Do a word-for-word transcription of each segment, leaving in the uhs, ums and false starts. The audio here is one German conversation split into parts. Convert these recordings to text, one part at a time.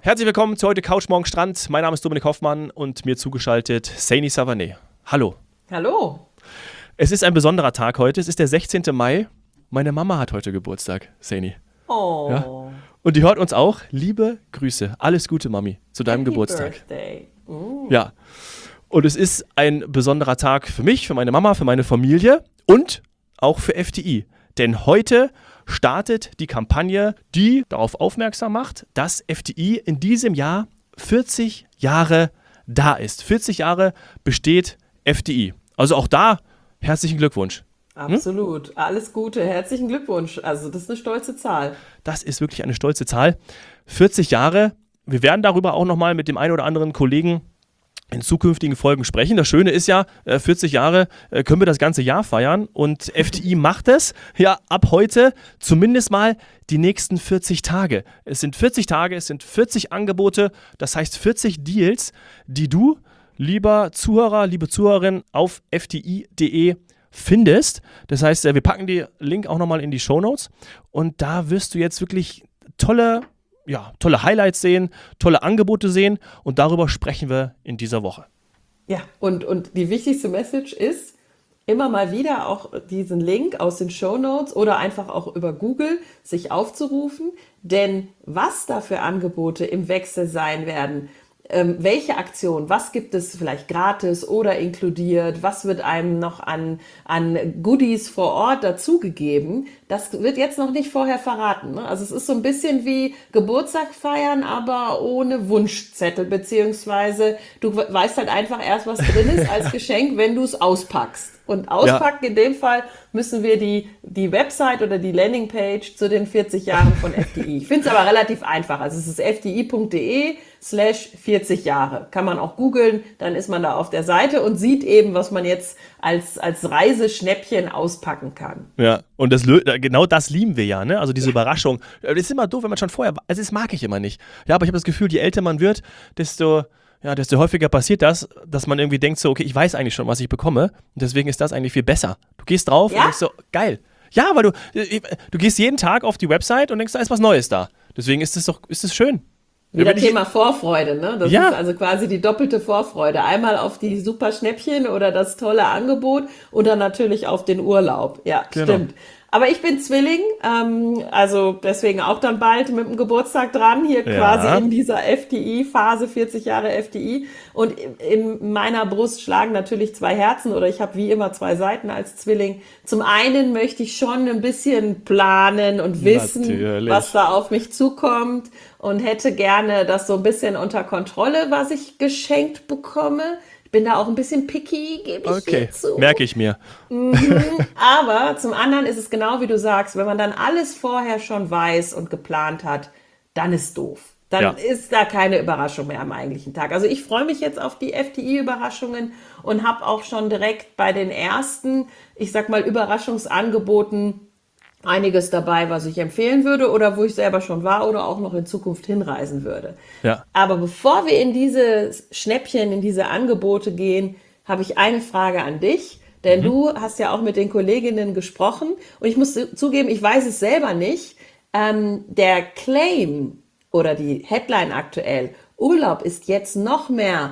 Herzlich willkommen zu heute Couch Morgen Strand. Mein Name ist Dominik Hoffmann und mir zugeschaltet Saini Savané. Hallo. Hallo. Es ist ein besonderer Tag heute. Es ist der sechzehnte Mai. Meine Mama hat heute Geburtstag, Saini. Oh. Ja? Und die hört uns auch. Liebe Grüße. Alles Gute, Mami, zu deinem Happy Geburtstag. Birthday. Uh. Ja. Und es ist ein besonderer Tag für mich, für meine Mama, für meine Familie und auch für F T I. Denn heute startet die Kampagne, die darauf aufmerksam macht, dass F T I in diesem Jahr vierzig Jahre da ist. vierzig Jahre besteht F T I. Also auch da herzlichen Glückwunsch. Absolut. Hm? Alles Gute. Herzlichen Glückwunsch. Also das ist eine stolze Zahl. Das ist wirklich eine stolze Zahl. vierzig Jahre. Wir werden darüber auch nochmal mit dem einen oder anderen Kollegen in zukünftigen Folgen sprechen. Das Schöne ist ja, vierzig Jahre können wir das ganze Jahr feiern und F T I macht es ja ab heute zumindest mal die nächsten vierzig Tage. Es sind vierzig Tage, es sind vierzig Angebote, das heißt vierzig Deals, die du, lieber Zuhörer, liebe Zuhörerin, auf f t i punkt d e findest. Das heißt, wir packen den Link auch nochmal in die Shownotes und da wirst du jetzt wirklich tolle Ja, tolle Highlights sehen, tolle Angebote sehen und darüber sprechen wir in dieser Woche. Ja, und, und die wichtigste Message ist, immer mal wieder auch diesen Link aus den Shownotes oder einfach auch über Google sich aufzurufen, denn was da für Angebote im Wechsel sein werden, Ähm, welche Aktion, was gibt es vielleicht gratis oder inkludiert, was wird einem noch an, an Goodies vor Ort dazugegeben, das wird jetzt noch nicht vorher verraten. Ne? Also es ist so ein bisschen wie Geburtstag feiern, aber ohne Wunschzettel, beziehungsweise du weißt halt einfach erst, was drin ist als Geschenk, wenn du es auspackst. Und auspacken, ja. In dem Fall müssen wir die, die Website oder die Landingpage zu den vierzig Jahren von F T I. Ich finde es aber relativ einfach. Also es ist f t i punkt d e slash vierzig Jahre. Kann man auch googeln, dann ist man da auf der Seite und sieht eben, was man jetzt als, als Reiseschnäppchen auspacken kann. Ja, und das, genau das lieben wir ja, ne? Also diese ja. Überraschung. Das ist immer doof, wenn man schon vorher, also das mag ich immer nicht. Ja, aber ich habe das Gefühl, je älter man wird, desto... Ja, desto häufiger passiert das, dass man irgendwie denkt so, okay, ich weiß eigentlich schon, was ich bekomme und deswegen ist das eigentlich viel besser. Du gehst drauf ja? und denkst so, geil. Ja, weil du, du gehst jeden Tag auf die Website und denkst, da ist was Neues da. Deswegen ist es doch, ist es schön. Wieder Thema Vorfreude, ne? Das ja. ist also quasi die doppelte Vorfreude. Einmal auf die super Schnäppchen oder das tolle Angebot und dann natürlich auf den Urlaub. Ja, genau. Stimmt. Aber ich bin Zwilling, ähm, also deswegen auch dann bald mit dem Geburtstag dran, hier ja. quasi in dieser F T I-Phase, vierzig Jahre F T I. Und in meiner Brust schlagen natürlich zwei Herzen oder ich habe wie immer zwei Seiten als Zwilling. Zum einen möchte ich schon ein bisschen planen und wissen, natürlich. Was da auf mich zukommt und hätte gerne das so ein bisschen unter Kontrolle, was ich geschenkt bekomme. Bin da auch ein bisschen picky, gebe ich okay. zu. Merke ich mir. Mhm. Aber zum anderen ist es genau wie du sagst, wenn man dann alles vorher schon weiß und geplant hat, dann ist doof. Dann ja. ist da keine Überraschung mehr am eigentlichen Tag. Also ich freue mich jetzt auf die F T I-Überraschungen und habe auch schon direkt bei den ersten, ich sag mal, Überraschungsangeboten einiges dabei, was ich empfehlen würde oder wo ich selber schon war oder auch noch in Zukunft hinreisen würde. Ja. Aber bevor wir in diese Schnäppchen, in diese Angebote gehen, habe ich eine Frage an dich. Denn mhm. du hast ja auch mit den Kolleginnen gesprochen und ich muss zugeben, ich weiß es selber nicht. Ähm, der Claim oder die Headline aktuell, Urlaub ist jetzt noch mehr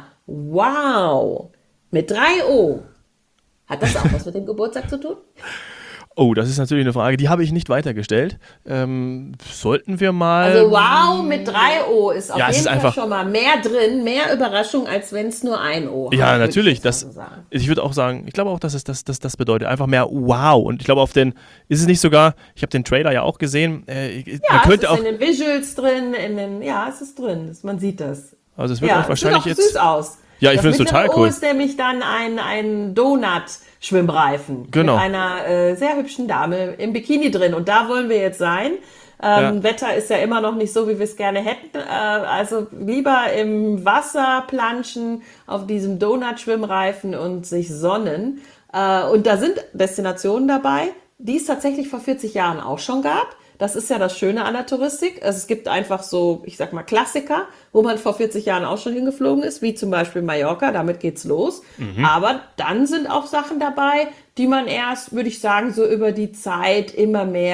wow mit drei O. Hat das auch was mit dem Geburtstag zu tun? Oh, das ist natürlich eine Frage, die habe ich nicht weitergestellt. Ähm, sollten wir mal... Also wow mit drei O ist auf ja, jeden ist Fall einfach, schon mal mehr drin, mehr Überraschung, als wenn es nur ein O hat. Ja, natürlich. Ich, das, so ich würde auch sagen, ich glaube auch, dass es das, das, das bedeutet. Einfach mehr wow. Und ich glaube, auf den, ist es nicht sogar, ich habe den Trailer ja auch gesehen. Äh, ja, man könnte es ist auch, in den Visuals drin, in den, ja, es ist drin, man sieht das. Also es wird ja, euch wahrscheinlich sieht auch jetzt... süß aus. Ja, ich finde es total cool. O ist nämlich dann ein, ein Donut-Schwimmreifen genau. mit einer äh, sehr hübschen Dame im Bikini drin. Und da wollen wir jetzt sein. Ähm, ja. Wetter ist ja immer noch nicht so, wie wir es gerne hätten. Äh, also lieber im Wasser planschen auf diesem Donut-Schwimmreifen und sich sonnen. Äh, und da sind Destinationen dabei, die es tatsächlich vor vierzig Jahren auch schon gab. Das ist ja das Schöne an der Touristik. Also es gibt einfach so, ich sag mal, Klassiker, wo man vor vierzig Jahren auch schon hingeflogen ist, wie zum Beispiel Mallorca, damit geht's los. Mhm. Aber dann sind auch Sachen dabei, die man erst, würde ich sagen, so über die Zeit immer mehr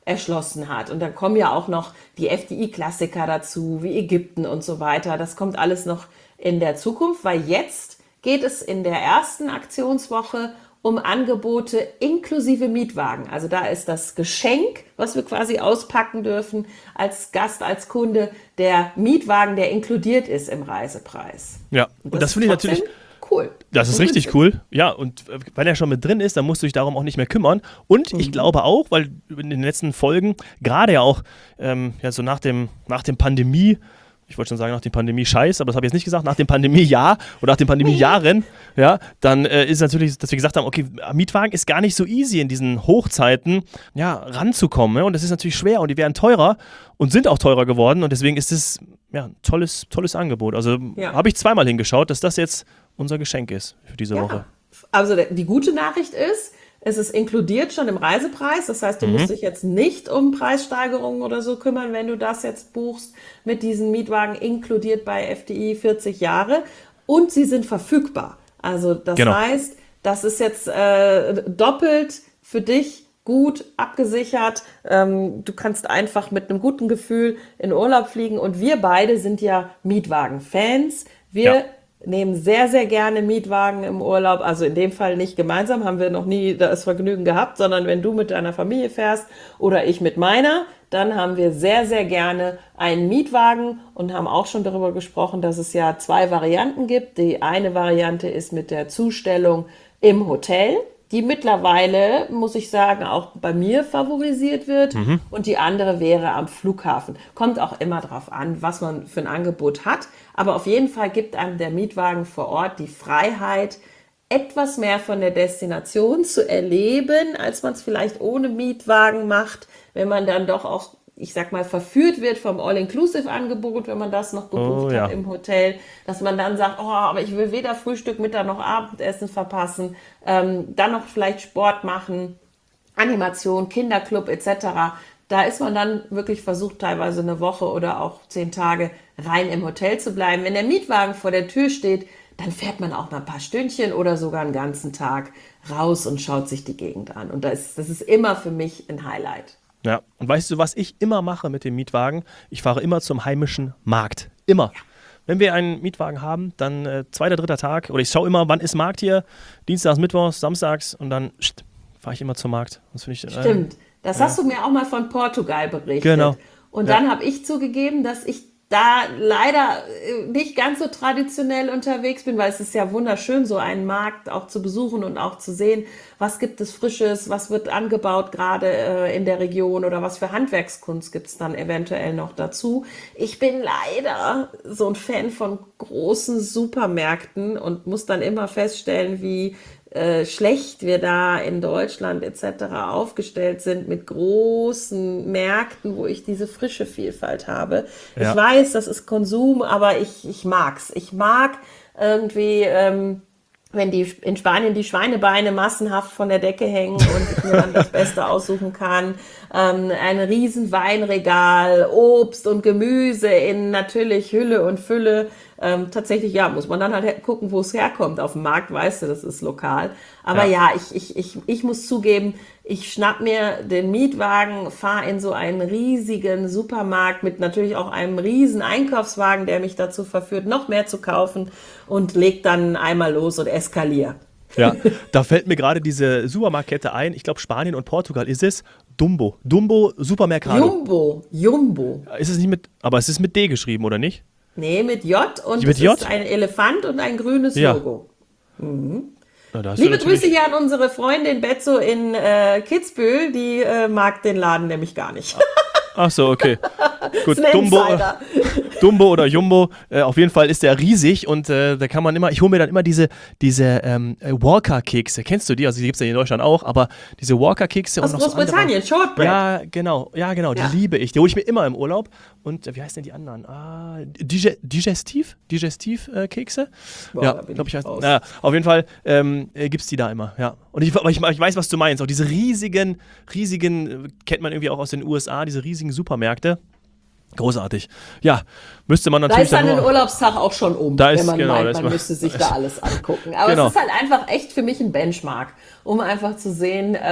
erschlossen hat. Und dann kommen ja auch noch die F D I-Klassiker dazu, wie Ägypten und so weiter. Das kommt alles noch in der Zukunft, weil jetzt geht es in der ersten Aktionswoche um Angebote inklusive Mietwagen. Also da ist das Geschenk, was wir quasi auspacken dürfen als Gast, als Kunde, der Mietwagen, der inkludiert ist im Reisepreis. Ja, und das, das finde ich natürlich cool. Das ist richtig cool. Ja, und weil er schon mit drin ist, dann musst du dich darum auch nicht mehr kümmern. Und mhm. ich glaube auch, weil in den letzten Folgen, gerade ja auch ähm, ja, so nach dem, nach dem Pandemie, ich wollte schon sagen nach dem Pandemie-Scheiß, aber das habe ich jetzt nicht gesagt, nach dem Pandemie-Jahr oder nach den Pandemie-Jahren, ja, dann äh, ist natürlich, dass wir gesagt haben, okay, Mietwagen ist gar nicht so easy in diesen Hochzeiten, ja, ranzukommen. Ja, und das ist natürlich schwer und die werden teurer und sind auch teurer geworden und deswegen ist es ja, ein tolles, tolles Angebot. Also ja. habe ich zweimal hingeschaut, dass das jetzt unser Geschenk ist für diese ja. Woche. Also die gute Nachricht ist, es ist inkludiert schon im Reisepreis. Das heißt, du mhm. musst dich jetzt nicht um Preissteigerungen oder so kümmern, wenn du das jetzt buchst mit diesen Mietwagen inkludiert bei F D I vierzig Jahre. Und sie sind verfügbar. Also das genau. heißt, das ist jetzt äh, doppelt für dich gut abgesichert. Ähm, du kannst einfach mit einem guten Gefühl in Urlaub fliegen. Und wir beide sind ja Mietwagen-Fans. Wir ja. nehmen sehr, sehr gerne Mietwagen im Urlaub. Also in dem Fall nicht gemeinsam, haben wir noch nie das Vergnügen gehabt, sondern wenn du mit deiner Familie fährst oder ich mit meiner, dann haben wir sehr, sehr gerne einen Mietwagen und haben auch schon darüber gesprochen, dass es ja zwei Varianten gibt. Die eine Variante ist mit der Zustellung im Hotel, die mittlerweile, muss ich sagen, auch bei mir favorisiert wird. Mhm. Und die andere wäre am Flughafen. Kommt auch immer drauf an, was man für ein Angebot hat. Aber auf jeden Fall gibt einem der Mietwagen vor Ort die Freiheit, etwas mehr von der Destination zu erleben, als man es vielleicht ohne Mietwagen macht, wenn man dann doch auch, ich sag mal, verführt wird vom All-Inclusive-Angebot, wenn man das noch gebucht oh, ja. hat im Hotel, dass man dann sagt, oh, aber ich will weder Frühstück, Mittag noch Abendessen verpassen, ähm, dann noch vielleicht Sport machen, Animation, Kinderclub et cetera. Da ist man dann wirklich versucht, teilweise eine Woche oder auch zehn Tage rein im Hotel zu bleiben. Wenn der Mietwagen vor der Tür steht, dann fährt man auch mal ein paar Stündchen oder sogar einen ganzen Tag raus und schaut sich die Gegend an. Und das ist, das ist immer für mich ein Highlight. Ja, und weißt du, was ich immer mache mit dem Mietwagen? Ich fahre immer zum heimischen Markt. Immer. Ja. Wenn wir einen Mietwagen haben, dann äh, zweiter, dritter Tag, oder ich schaue immer, wann ist Markt hier? Dienstags, Mittwochs, Samstags und dann fahre ich immer zum Markt. Das ich, äh, Stimmt. Das ja. hast du mir auch mal von Portugal berichtet. Genau. Und dann ja. habe ich zugegeben, dass ich da leider nicht ganz so traditionell unterwegs bin, weil es ist ja wunderschön, so einen Markt auch zu besuchen und auch zu sehen, was gibt es Frisches, was wird angebaut gerade äh, in der Region oder was für Handwerkskunst gibt es dann eventuell noch dazu. Ich bin leider so ein Fan von großen Supermärkten und muss dann immer feststellen, wie Äh, schlecht wir da in Deutschland et cetera aufgestellt sind mit großen Märkten, wo ich diese frische Vielfalt habe. Ja. Ich weiß, das ist Konsum, aber ich, ich mag's. Ich mag irgendwie, ähm, wenn die in Spanien die Schweinebeine massenhaft von der Decke hängen und ich mir dann das Beste aussuchen kann. Ähm, ein riesen Weinregal, Obst und Gemüse in natürlich Hülle und Fülle. Ähm, tatsächlich, ja, muss man dann halt gucken, wo es herkommt. Auf dem Markt weißt du, das ist lokal. Aber ja, ja ich, ich, ich, ich muss zugeben, ich schnapp mir den Mietwagen, fahre in so einen riesigen Supermarkt mit natürlich auch einem riesen Einkaufswagen, der mich dazu verführt, noch mehr zu kaufen und leg dann einmal los und eskaliere. Ja, da fällt mir gerade diese Supermarktkette ein. Ich glaube, Spanien und Portugal ist es. Dumbo. Dumbo Supermercado. Jumbo. Jumbo. Ist es nicht mit, aber es ist mit D geschrieben, oder nicht? Nee, mit J und mit es J? ist ein Elefant und ein grünes ja. Logo. Mhm. Na, Liebe Grüße hier an unsere Freundin Betzo in äh, Kitzbühel, die äh, mag den Laden nämlich gar nicht. Ach so, okay. Gut, Dumbo, Dumbo oder Jumbo, äh, auf jeden Fall ist der riesig und äh, da kann man immer, ich hole mir dann immer diese, diese ähm, Walker-Kekse, kennst du die? Also die gibt es ja in Deutschland auch, aber diese Walker-Kekse. Aus und noch Großbritannien, so Shortbread. Ja, genau, ja genau, die ja. liebe ich, die hole ich mir immer im Urlaub und äh, wie heißen denn die anderen? Ah, Dige- Digestiv? Digestiv-Kekse? Boah, ja, glaube ich, heißt, naja, auf jeden Fall ähm, äh, gibt es die da immer, ja. Und ich, ich, ich weiß, was du meinst, auch diese riesigen, riesigen, kennt man irgendwie auch aus den U S A, diese riesigen Supermärkte. Großartig. Ja, müsste man natürlich. Da ist dann ein Urlaubstag auch schon um, da ist, wenn man genau, meint, man, man müsste sich da alles angucken. Aber genau. es ist halt einfach echt für mich ein Benchmark, um einfach zu sehen, äh,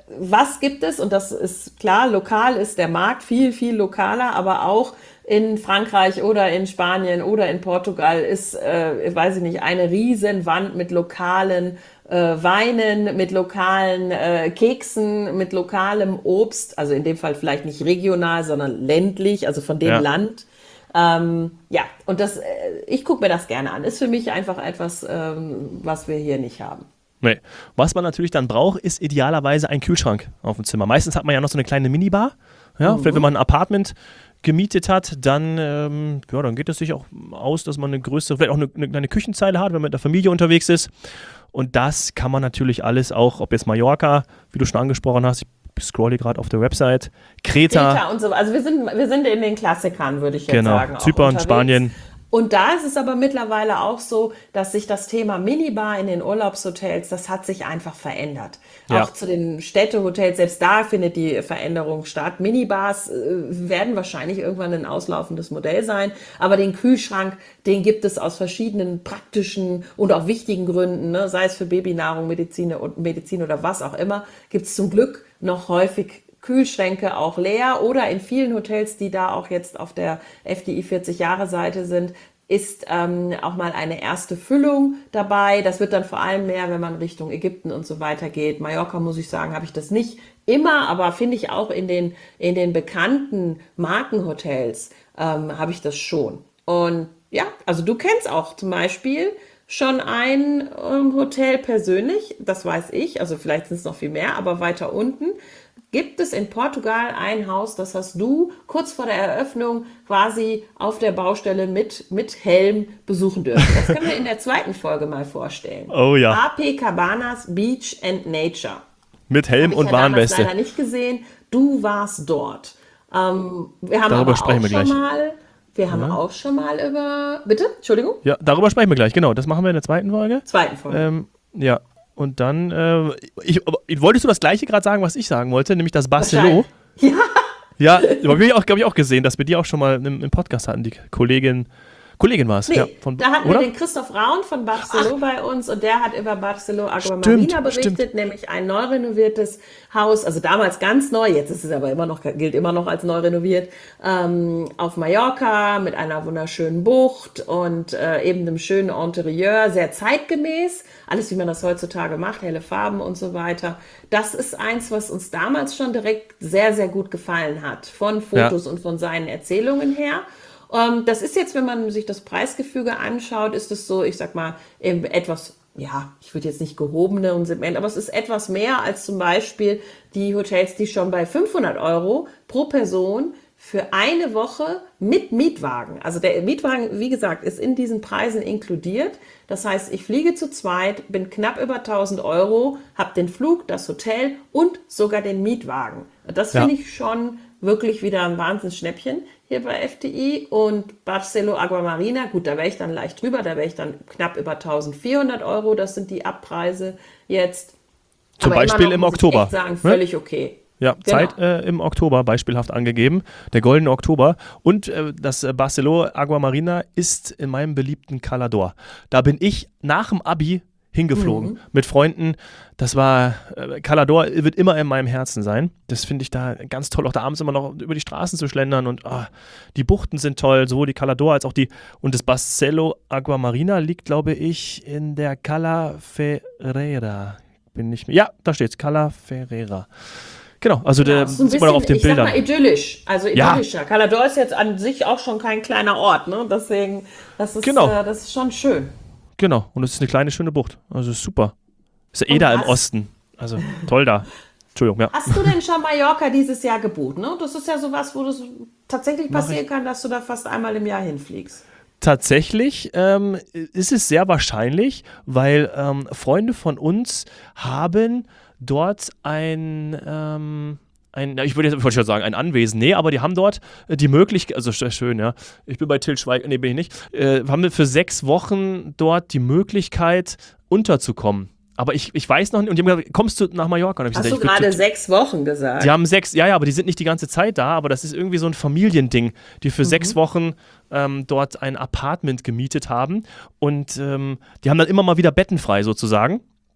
was gibt es? Und das ist klar, lokal ist der Markt viel, viel lokaler, aber auch in Frankreich oder in Spanien oder in Portugal ist, äh, weiß ich nicht, eine Riesenwand mit lokalen äh, Weinen, mit lokalen äh, Keksen, mit lokalem Obst, also in dem Fall vielleicht nicht regional, sondern ländlich, also von dem Ja. Land. Ähm, ja, und das, äh, ich gucke mir das gerne an. Ist für mich einfach etwas, ähm, was wir hier nicht haben. Nee. Was man natürlich dann braucht, ist idealerweise ein Kühlschrank auf dem Zimmer. Meistens hat man ja noch so eine kleine Minibar. Ja, Mhm. vielleicht wenn man ein Apartment gemietet hat, dann, ähm, ja, dann geht es sich auch aus, dass man eine größere, vielleicht auch eine, eine kleine Küchenzeile hat, wenn man mit der Familie unterwegs ist. Und das kann man natürlich alles auch, ob jetzt Mallorca, wie du schon angesprochen hast, ich scrolle gerade auf der Website, Kreta, Kreta und so. Also wir sind, wir sind in den Klassikern, würde ich jetzt genau, sagen. auch Zypern, unterwegs. Spanien. Und da ist es aber mittlerweile auch so, dass sich das Thema Minibar in den Urlaubshotels, das hat sich einfach verändert. Ja. Auch zu den Städtehotels, selbst da findet die Veränderung statt. Minibars äh, werden wahrscheinlich irgendwann ein auslaufendes Modell sein, aber den Kühlschrank, den gibt es aus verschiedenen praktischen und auch wichtigen Gründen, ne? Sei es für Babynahrung, Medizin, Medizin oder was auch immer, gibt es zum Glück noch häufig Kühlschränke auch leer oder in vielen Hotels, die da auch jetzt auf der F D I vierzig-Jahre-Seite sind, ist ähm, auch mal eine erste Füllung dabei. Das wird dann vor allem mehr, wenn man Richtung Ägypten und so weiter geht. Mallorca, muss ich sagen, habe ich das nicht immer, aber finde ich auch in den, in den bekannten Markenhotels ähm, habe ich das schon. Und ja, also du kennst auch zum Beispiel schon ein ähm, Hotel persönlich, das weiß ich, also vielleicht sind es noch viel mehr, aber weiter unten gibt es in Portugal ein Haus, das hast du kurz vor der Eröffnung quasi auf der Baustelle mit, mit Helm besuchen dürfen. Das können wir in der zweiten Folge mal vorstellen. Oh ja. A P Cabanas Beach and Nature. Mit Helm Hab und ich ja damals Warnweste. leider nicht gesehen. Du warst dort. Ähm, wir haben Darüber aber sprechen auch wir schon gleich. mal, wir haben auch schon mal über, bitte, Entschuldigung, Ja, darüber sprechen wir gleich, genau. Das machen wir in der zweiten Folge. zweiten Folge. Ähm, ja, und dann, äh, ich, aber, wolltest du das Gleiche gerade sagen, was ich sagen wollte, nämlich das Barcelo? Ja, Ja, habe ich auch, glaube ich, auch gesehen, dass wir die auch schon mal im, im Podcast hatten, die Kollegin. Kollegin war es, nee, ja. Von, da hatten oder? wir den Christoph Raun von Barcelo bei uns und der hat über Barcelo Stimmt, Aguamarina berichtet, stimmt. nämlich ein neu renoviertes Haus, also damals ganz neu, jetzt ist es aber immer noch, gilt immer noch als neu renoviert, ähm, auf Mallorca mit einer wunderschönen Bucht und äh, eben einem schönen Interieur, sehr zeitgemäß, alles wie man das heutzutage macht, helle Farben und so weiter. Das ist eins, was uns damals schon direkt sehr, sehr gut gefallen hat, von Fotos Ja. und von seinen Erzählungen her. Ähm, das ist jetzt, wenn man sich das Preisgefüge anschaut, ist es so, ich sag mal, eben etwas, ja, ich würde jetzt nicht gehobene und Segment, aber es ist etwas mehr als zum Beispiel die Hotels, die schon bei fünfhundert Euro pro Person für eine Woche mit Mietwagen, also der Mietwagen, wie gesagt, ist in diesen Preisen inkludiert. Das heißt, ich fliege zu zweit, bin knapp über tausend Euro, habe den Flug, das Hotel und sogar den Mietwagen. Das Ja. finde ich schon wirklich wieder ein Wahnsinnsschnäppchen hier bei F D I. Und Barcelo Aguamarina, gut, da wäre ich dann leicht drüber, da wäre ich dann knapp über eintausendvierhundert Euro, das sind die Abpreise jetzt. Zum Aber immer Beispiel noch, im muss ich Oktober, echt sagen, ne? völlig okay. Ja, Genau. Zeit äh, im Oktober beispielhaft angegeben, der goldene Oktober. Und äh, das äh, Barcelo Aguamarina ist in meinem beliebten Calador. Da bin ich nach dem Abi hingeflogen Mhm. mit Freunden. Das war, äh, Calador wird immer in meinem Herzen sein. Das finde ich da ganz toll, auch da abends immer noch über die Straßen zu schlendern und ah, die Buchten sind toll, sowohl die Calador als auch die, und das Barcelo Aguamarina liegt, glaube ich, in der Cala Ferreira. Bin nicht mehr, ja, da steht's, Cala Ferreira. Genau, also Ja, der ist so ein sieht man auch auf den bisschen, ich sag Bildern. mal, idyllisch. Also Ja. idyllischer. Calador ist jetzt an sich auch schon kein kleiner Ort, ne? Deswegen, das ist, Genau. äh, das ist schon schön. Genau, und es ist eine kleine, schöne Bucht. Also ist super. Ist ja eh Und da im hast- Osten. Also toll da. Entschuldigung, ja. Hast du denn schon Mallorca dieses Jahr gebucht, ne? Das ist ja sowas, wo das tatsächlich Mach passieren ich. kann, dass du da fast einmal im Jahr hinfliegst. Tatsächlich ähm, ist es sehr wahrscheinlich, weil ähm, Freunde von uns haben dort ein, ähm, ein ja, ich würde jetzt ich wollte schon sagen, ein Anwesen. Nee, aber die haben dort äh, die Möglichkeit, also sehr schön, ja. Ich bin bei Til Schweiger, nee, bin ich nicht. Äh, haben wir für sechs Wochen dort die Möglichkeit, unterzukommen. Aber ich, ich weiß noch nicht, und die haben gesagt, kommst du nach Mallorca? Und hab ich Hast gesagt, du ich würd gerade tot- sechs Wochen gesagt? Die haben sechs, ja, ja, aber die sind nicht die ganze Zeit da, aber das ist irgendwie so ein Familiending, die für sechs Wochen ähm, dort ein Apartment gemietet haben und ähm, die haben dann immer mal wieder Betten frei sozusagen.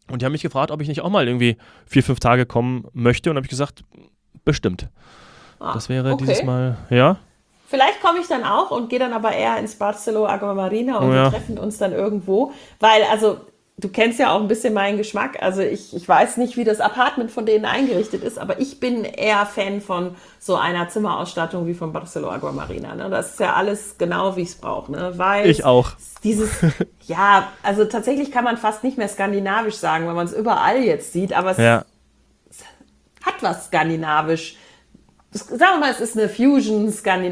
Und die haben mich gefragt, ob ich nicht auch mal irgendwie vier, fünf Tage kommen möchte. Und habe ich gesagt, bestimmt. Ah, das wäre okay. dieses Mal, ja. Vielleicht komme ich dann auch und gehe dann aber eher ins Barceló Agua Marina und Oh ja. wir treffen uns dann irgendwo. Weil, also, du kennst ja auch ein bisschen meinen Geschmack. Also ich, ich weiß nicht, wie das Apartment von denen eingerichtet ist, aber ich bin eher Fan von so einer Zimmerausstattung wie von Barceló Agua Marina. Ne? Das ist ja alles genau, wie ich es brauche. Ne? Weiß, Ich auch. Dieses, ja, also tatsächlich kann man fast nicht mehr skandinavisch sagen, weil man es überall jetzt sieht, aber es, Ja. es hat was skandinavisch. Sagen wir mal, es ist eine Fusion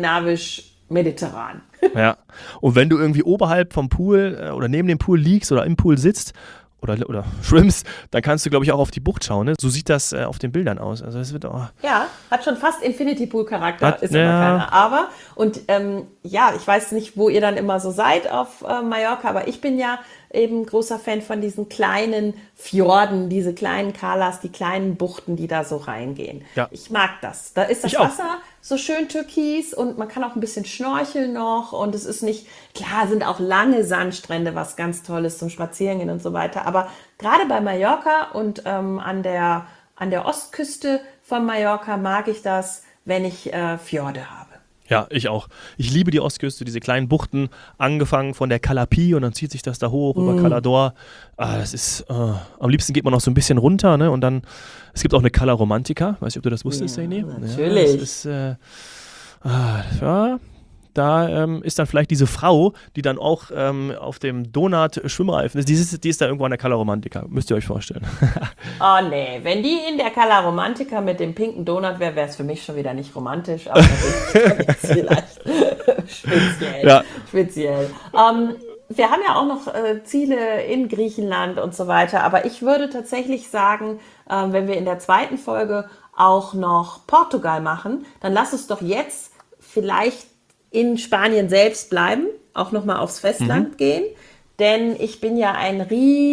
skandinavisch-mediterran. Ja. Und wenn du irgendwie oberhalb vom Pool äh, oder neben dem Pool liegst oder im Pool sitzt oder, oder schwimmst, dann kannst du, glaube ich, auch auf die Bucht schauen. Ne? So sieht das äh, auf den Bildern aus. Also es wird auch Ja, hat schon fast Infinity Pool Charakter, Hat- ist ja. aber keiner. Aber, und ähm, ja, ich weiß nicht, wo ihr dann immer so seid auf äh, Mallorca, aber ich bin ja eben großer Fan von diesen kleinen Fjorden, diese kleinen Kalas, die kleinen Buchten, die da so reingehen. Ja. Ich mag das. Da ist das Ich auch. Wasser so schön türkis und man kann auch ein bisschen schnorcheln noch und es ist nicht, klar sind auch lange Sandstrände, was ganz toll ist zum Spazierengehen und so weiter, aber gerade bei Mallorca und ähm, an der, an der Ostküste von Mallorca mag ich das, wenn ich äh, Fjorde habe. Ja, ich auch. Ich liebe die Ostküste, diese kleinen Buchten, angefangen von der Calapi und dann zieht sich das da hoch über Calador. Ah, das ist, äh, am liebsten geht man noch so ein bisschen runter, ne? Und dann, es gibt auch eine Cala Romantica, weiß nicht, ob du das wusstest, Ja, Saini? natürlich. Ja, das ist, äh, ah, ja, da ähm, ist dann vielleicht diese Frau, die dann auch ähm, auf dem Donut-Schwimmreifen ist, die ist, die ist da irgendwo an der Cala Romantica, müsst ihr euch vorstellen. Oh nee, wenn die in der Cala Romantica mit dem pinken Donut wäre, wäre es für mich schon wieder nicht romantisch, aber natürlich vielleicht speziell. Ja. speziell. Ähm, wir haben ja auch noch äh, Ziele in Griechenland und so weiter, aber ich würde tatsächlich sagen, ähm, wenn wir in der zweiten Folge auch noch Portugal machen, dann lass uns doch jetzt vielleicht in Spanien selbst bleiben, auch nochmal aufs Festland gehen, denn ich bin ja ein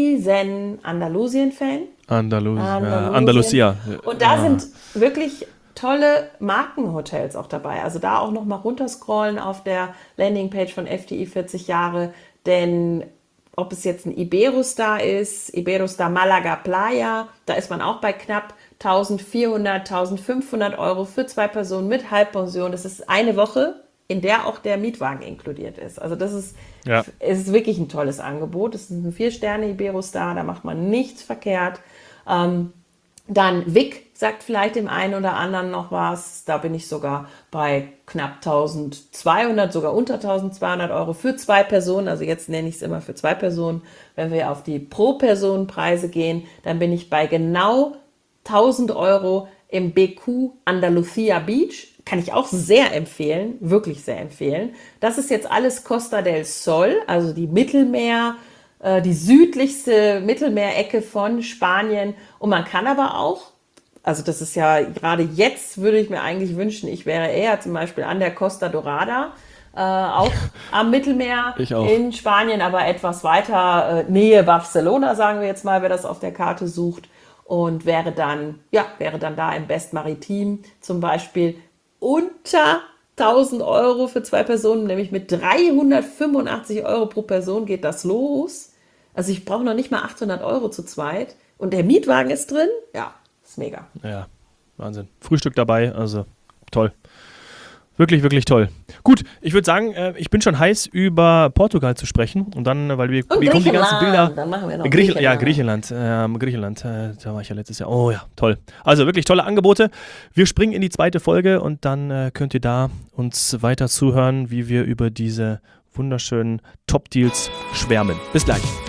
riesen Andalusien-Fan. Andalus Andalusien. ja, Andalusia. Und da Ja. sind wirklich tolle Markenhotels auch dabei. Also da auch nochmal runterscrollen auf der Landingpage von F D I vierzig Jahre, denn ob es jetzt ein Iberostar ist, Iberostar Malaga Playa, da ist man auch bei knapp eintausendvierhundert, eintausendfünfhundert Euro für zwei Personen mit Halbpension. Das ist eine Woche, in der auch der Mietwagen inkludiert ist. Also das ist, Ja. es ist wirklich ein tolles Angebot. Es ist ein Vier-Sterne-Iberostar, da macht man nichts verkehrt. Ähm, dann Vic sagt vielleicht dem einen oder anderen noch was. Da bin ich sogar bei knapp eintausendzweihundert, sogar unter eintausendzweihundert Euro für zwei Personen. Also jetzt nenne ich es immer für zwei Personen. Wenn wir auf die Pro-Personen-Preise gehen, dann bin ich bei genau tausend Euro im B Q Andalucía Beach. Kann ich auch sehr empfehlen, wirklich sehr empfehlen. Das ist jetzt alles Costa del Sol, also die Mittelmeer, äh, die südlichste Mittelmeerecke von Spanien. Und man kann aber auch, also das ist ja gerade jetzt, würde ich mir eigentlich wünschen, ich wäre eher zum Beispiel an der Costa Dorada, äh, auch am Mittelmeer Ich auch. in Spanien, aber etwas weiter, äh, Nähe Barcelona, sagen wir jetzt mal, wer das auf der Karte sucht. Und wäre dann, ja, wäre dann da im Best Maritim zum Beispiel unter tausend Euro für zwei Personen, nämlich mit dreihundertfünfundachtzig Euro pro Person geht das los. Also ich brauche noch nicht mal achthundert Euro zu zweit. Und der Mietwagen ist drin. Ja, ist mega. Ja, Wahnsinn. Frühstück dabei, also toll. Wirklich, wirklich toll. Gut, ich würde sagen, äh, ich bin schon heiß, über Portugal zu sprechen. Und dann, äh, weil wir Und wir kommen die ganzen Griechenland, Bilder. dann machen wir noch Griechenland. Ja, Griechenland. Ähm, Griechenland, äh, da war ich ja letztes Jahr. Oh ja, toll. Also wirklich tolle Angebote. Wir springen in die zweite Folge und dann äh, könnt ihr da uns weiter zuhören, wie wir über diese wunderschönen Top-Deals schwärmen. Bis gleich.